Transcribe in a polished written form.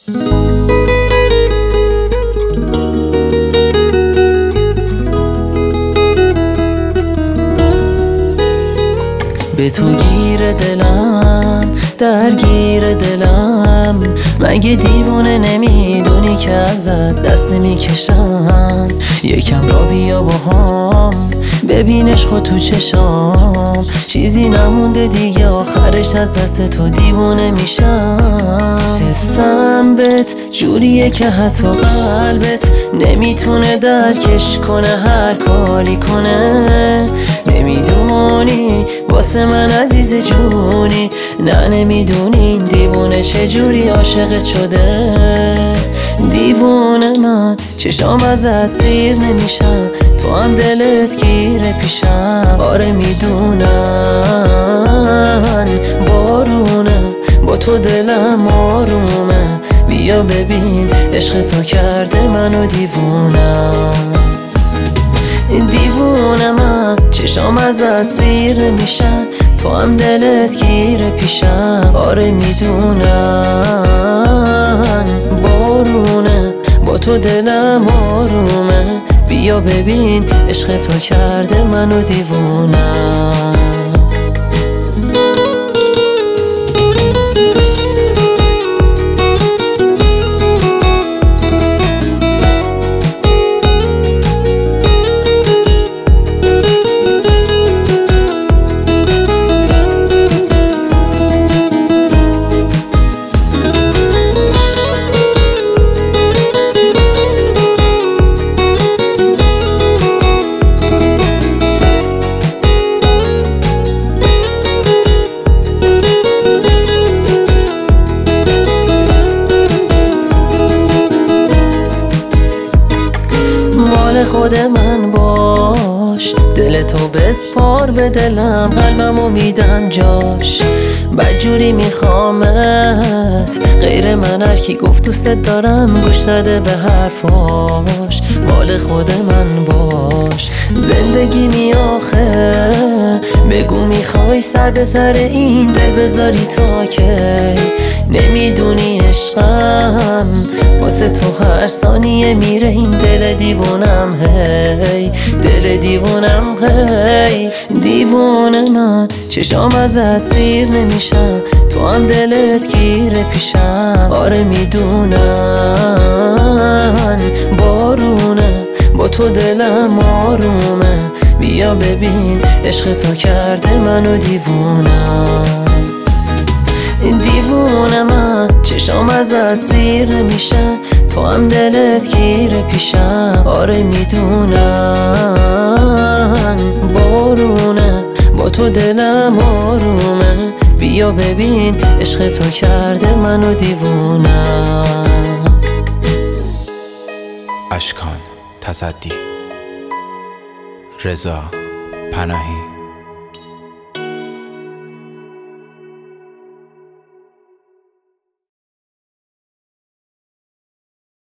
به تو گیر دلم، درگیر دلم، مگه دیوونه نمیدونی که ازت دست نمیکشم؟ یکم را بیا باهام، ببین عشق تو چشام، چیزی نمونده دیگه آخرش از دست تو دیوونه میشم. حسم بهت جوریه که حتی قلبت نمیتونه درکش کنه، هر کاری کنه. نمیدونی واسه من عزیز جونی، نه نمیدونی این دیوونه چجوری عاشقت شده. دیوونه من چشام ازت زیر نمیشم، تو هم دلت گیره پیشم. آره میدونم بارونه، با تو دلم آرومه. بیا ببین عشق تو کرده منو دیوونم. دیوونه من چشام ازت زیر نمیشن، تو هم دلت گیره پیشم. آره میدونم بارونه، با تو دلم آرومه. بیا ببین عشق تو کرده منو دیوونم. خود من باش، دل تو بسپار به دلم، قلبمو میدم جاش. بدجوری میخوامت، غیر من هر کی گفت دوست دارم گوش نده به حرفاش. مال خود من باش، زندگی می آخه. بگو میخوای سر به سر این دل بذاری تا که. نمیدونی عشقم واسه تو هر ثانیه میره این دل دیوونم. هی دل دیوونم، هی دیوونه من چشام ازت زیر نمیشم، تو هم دلت گیره پیشم. آره میدونم بارونه، با تو دلم آرومه. بیا ببین عشق تو کرده منو دیوونم. دیوونه من چشام ازت زیر نمیشن، تو هم دلت گیره پیشم. آره میدونم بارونه، با تو دلم آرومه. بیا ببین عشق تو کرده منو دیوونم. اشکان تصدی، رضا پناهی.